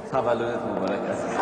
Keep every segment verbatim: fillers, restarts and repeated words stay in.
تولدت مبارک عزیزم.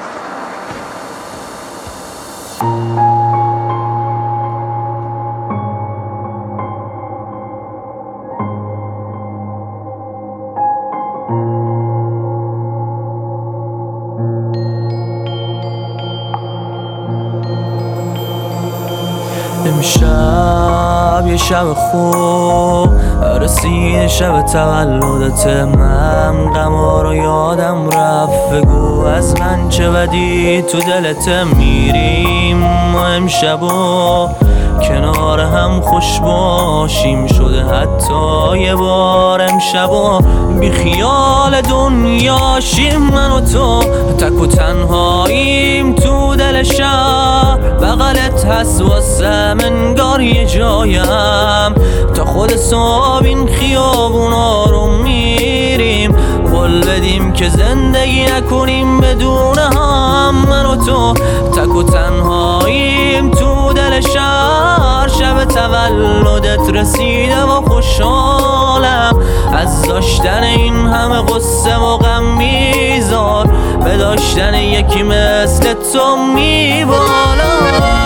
امشب یه شب خوب رسید، شب تولدت، من غما رو یادم رفت. بگو از من چه بدی تو دلت، میریم ما امشبو کنار هم خوش باشیم. شده حتی یه بار امشبو بی خیال دنیاشیم. من و تو تک و تنهاییم تو دل شهر، بغلت هست واسم انگار یه جایم. تا خود صبح این خیابونا رو میریم، قول بدیم که زندگی نکنیم بدون هم. من و تو تک و تنهاییم تو دل شهر، شب تولدت رسیده و خوشحالم از داشتن این همه قصه و غم. بیزار به داشتن یکی مثل تو میبالم.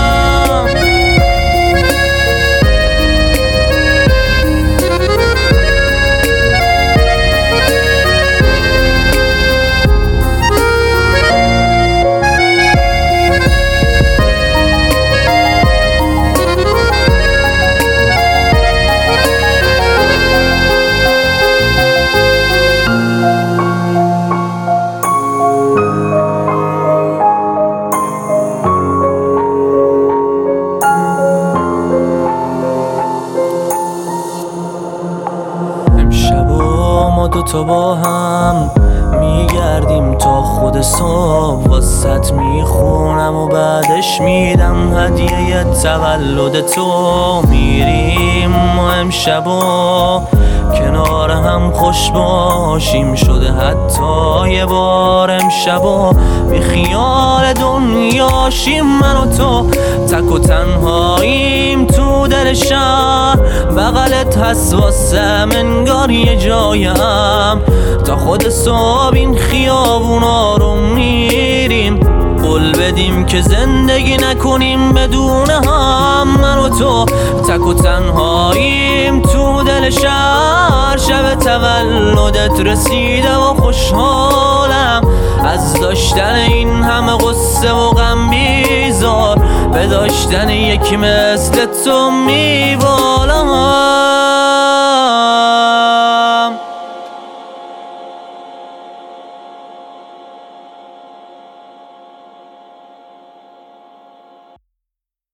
ما دوتا با هم میگردیم تا خود صبح، واسط میخونم و بعدش میدم هدیه تولد تو. میریم ما امشبو کنار هم خوش باشیم. شده حتی یه بار امشبو بی خیال دنیاشیم. من و تو تک و تنهاییم تو دل شهر، بغلت هست واسم انگار یه جایم. تا خود صبح این خیابونا رو میریم، قول بدیم که زندگی نکنیم بدون هم. من و تو تک و تنهاییم تو دل شهر، شب تولدت رسیده و خوشحالم از داشتن این همه قصه و غم. بیزار به داشتن یکی مثل تو میبالم.